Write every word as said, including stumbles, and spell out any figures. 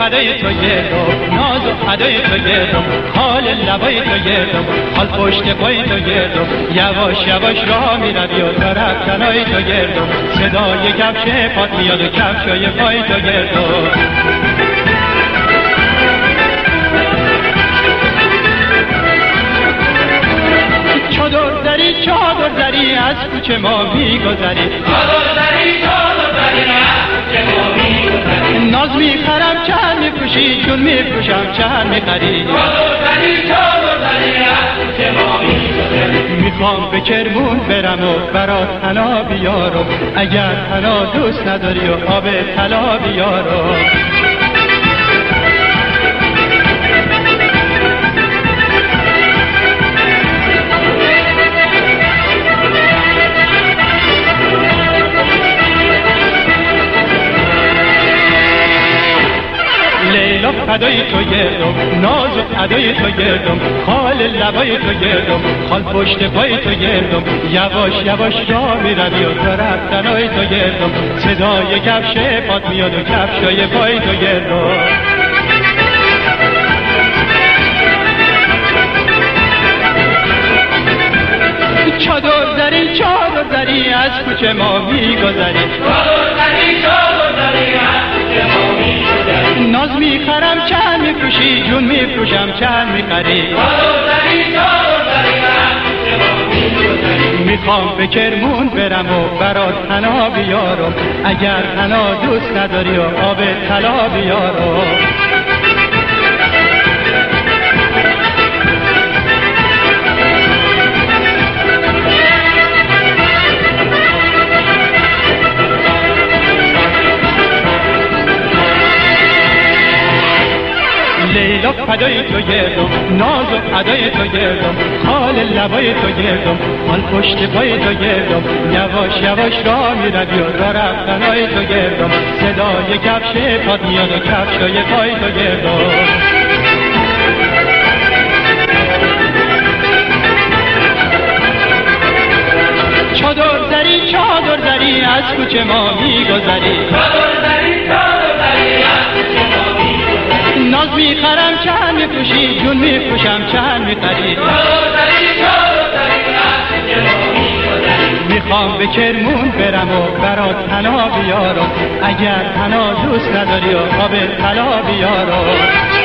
ادای تو گردم، ناز و ادای تو گردم، حال لبای تو گردم، حال پشت پای تو گردم، یواش یواش راه میروی و تا رفتنای تو گردم، صدای کفش پات میاد و کفشای پای تو گردم. چادر دری چادر دری از کوچه ما میگذری، چادر دری چادر دری از کوچه ما میگذری، ناز میخرم چند میفروشی جون میفروشم چند میخری، چادر دری چادر دری از کوچه ما میگذری. میخوام به کرمون برم و برات طلا بیارم، اگر طلا دوست نداری و آب طلا بیارم. لیلا فدای تو گردم، ناز و ادای تو گردم، خال لبای تو گردم، خال پشت پای تو گردم، یواش یواش راه میروی و تا رفتنای تو گردم، صدای کفش پات میاد و کفشای پای تو گردم. چادر دری چادر دری از کوچه ما میگذری، چادر دری چادر دری از کوچه ما میگذری، ناز میخرم چند میفروشی جون میفروشم چند میخری، چادر دری چادر دری از کوچه ما میگذری. میخوام به کرمون برم و برات طلا بیارم، اگر طلا دوست نداری و آب طلا بیارم. لیلا فدای تو گردم، ناز و ادای تو گردم، خال لبای تو گردم، حال پشت پای تو گردم، یواش یواش راه میروی و راه رفتنای تو گردم، صدای کفش پات میاد و کفشای پای تو گردم. چادر دری چادر دری از کوچه ما میگذری، چادر دری چادر دری از کوچه ما میگذری، ناز میخرم چند میفروشی جون میفروشم چند میخری، چادر دری چادر دری از کوچه ما میگذری. میخوام به کرمون برم و برات طلا بیارم، اگر طلا دوست نداری و آب طلا بیارم.